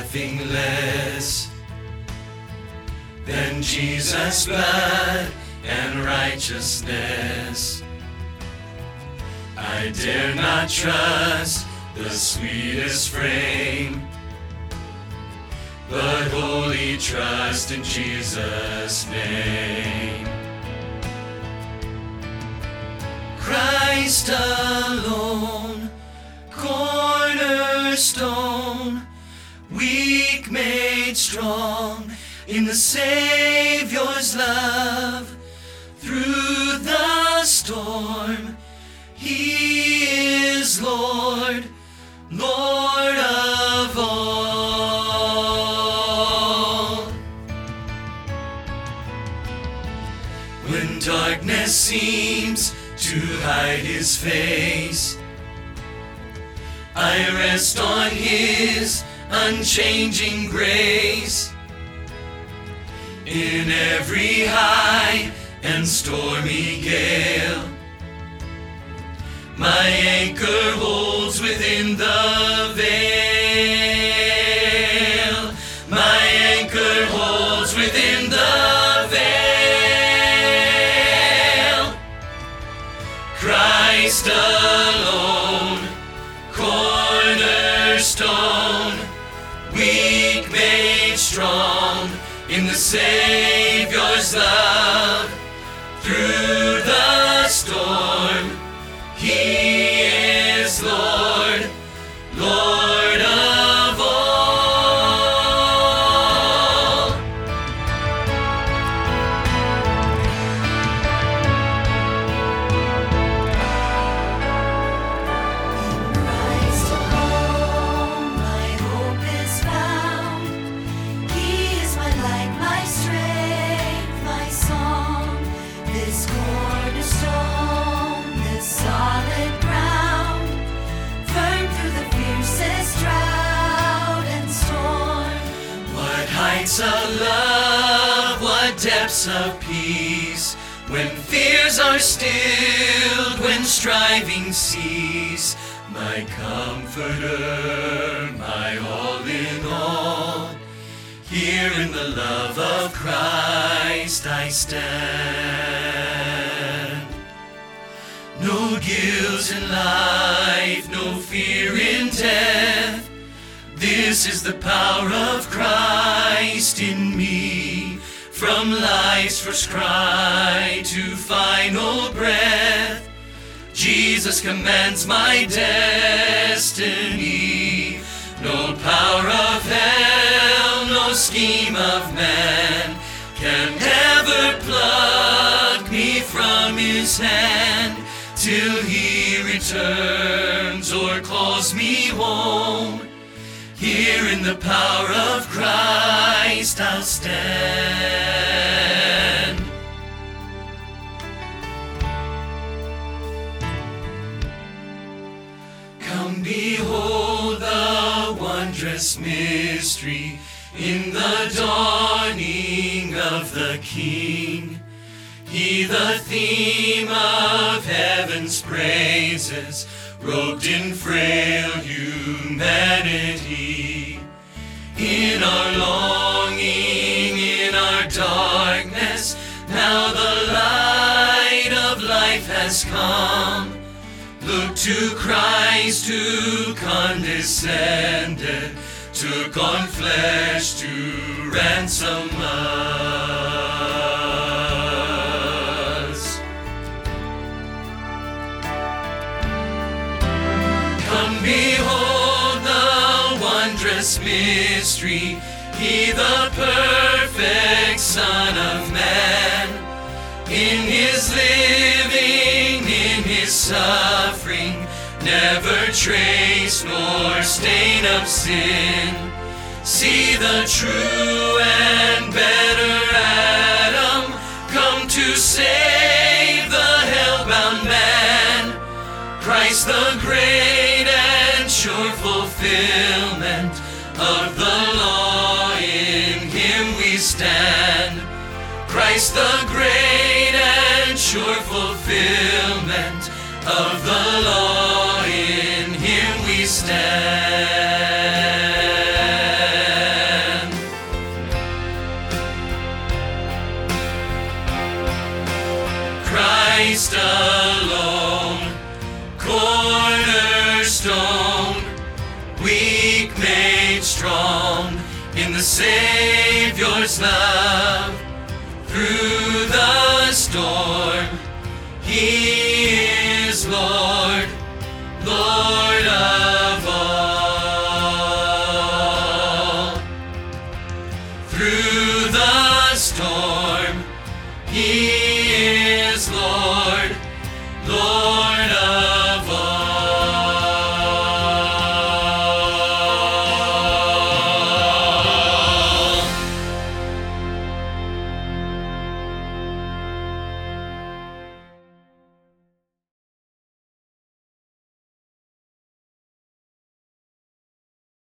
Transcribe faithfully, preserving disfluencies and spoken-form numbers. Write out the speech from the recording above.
nothing less than Jesus' blood and righteousness. I dare not trust the sweetest frame, but wholly trust in Jesus' name. Christ alone, cornerstone, weak made strong in the Savior's love. Through the storm, He is Lord, Lord of all. When darkness seems to hide His face, I rest on His unchanging grace. In every high and stormy gale, my anchor holds within the veil. My anchor holds within the veil. Christ alone, cornerstone, weak made strong in the Savior's love. Through the storm, He is Lord, Lord of all. In Christ alone, my hope is found. He is my light, my strength, my song. This cornerstone, this solid ground, firm through the fiercest drought and storm. What heights of love, what depths of peace, when fears are stilled, when striving cease. My comforter, my all in all, here in the love of Christ I stand. No guilt in life, no fear in death. This is the power of Christ in me. From life's first cry to final breath, Jesus commands my destiny. No power of hell, no scheme of man can ever pluck me from His hand. Till He returns or calls me home, here in the power of Christ I'll stand. Come behold the wondrous mystery in the dawning of the King. He the theme of heaven's praises, robed in frail humanity. In our longing, in our darkness, now the light of life has come. Look to Christ who condescended, took on flesh to ransom us. Come behold the wondrous mystery, He the perfect Son of Man. In His living, in His suffering, never trace nor stain of sin. See the true and better Adam come to save the hell-bound man. Christ the great and sure fulfillment of the law, in Him we stand. Christ the great and sure fulfillment of the law, in Him we stand. Christ alone, cornerstone, weak made strong in the Savior's love. Through the storm, He is Lord, Lord of all. Through the storm, He is Lord, Lord